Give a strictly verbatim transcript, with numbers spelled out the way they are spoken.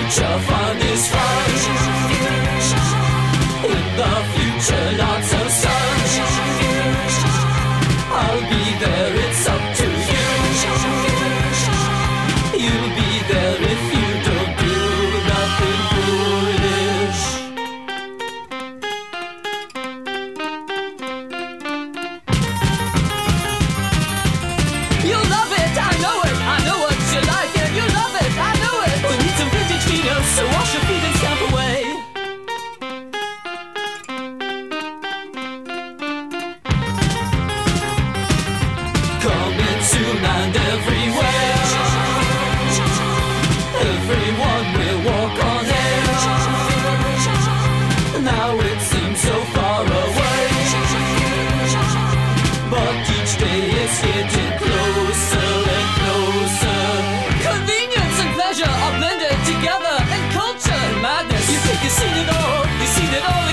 future fun is fun. In the future, lots of sun. I'll be there, it's up to you. You'll be there if you don't do nothing foolish. You love it, I know it, I know what you like, and you love it, I know it. We need some vintage Venus, so wash your feet and stamp away. Coming soon and everywhere. Everyone will walk on air. Now it seems so far away, but each day is getting closer and closer. Convenience and pleasure are blended together, and culture and madness. You think you've seen it all, you've seen it all.